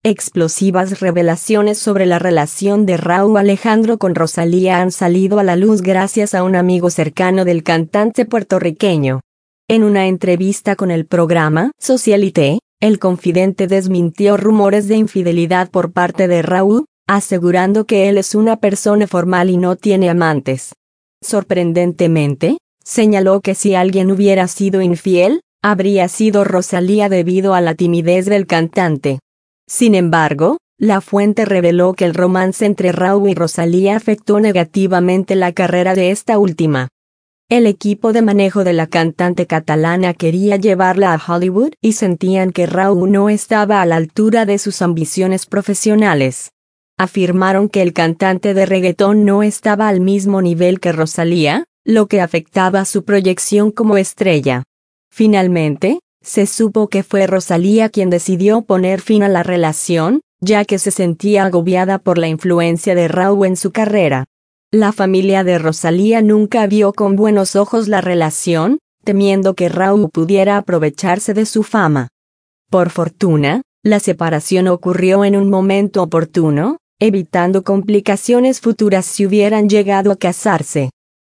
Explosivas revelaciones sobre la relación de Rauw Alejandro con Rosalía han salido a la luz gracias a un amigo cercano del cantante puertorriqueño. En una entrevista con el programa Socialité, el confidente desmintió rumores de infidelidad por parte de Rauw, asegurando que él es una persona formal y no tiene amantes. Sorprendentemente, señaló que si alguien hubiera sido infiel, habría sido Rosalía debido a la timidez del cantante. Sin embargo, la fuente reveló que el romance entre Rauw y Rosalía afectó negativamente la carrera de esta última. El equipo de manejo de la cantante catalana quería llevarla a Hollywood y sentían que Rauw no estaba a la altura de sus ambiciones profesionales. Afirmaron que el cantante de reggaetón no estaba al mismo nivel que Rosalía, lo que afectaba su proyección como estrella. Finalmente, se supo que fue Rosalía quien decidió poner fin a la relación, ya que se sentía agobiada por la influencia de Rauw en su carrera. La familia de Rosalía nunca vio con buenos ojos la relación, temiendo que Rauw pudiera aprovecharse de su fama. Por fortuna, la separación ocurrió en un momento oportuno, evitando complicaciones futuras si hubieran llegado a casarse.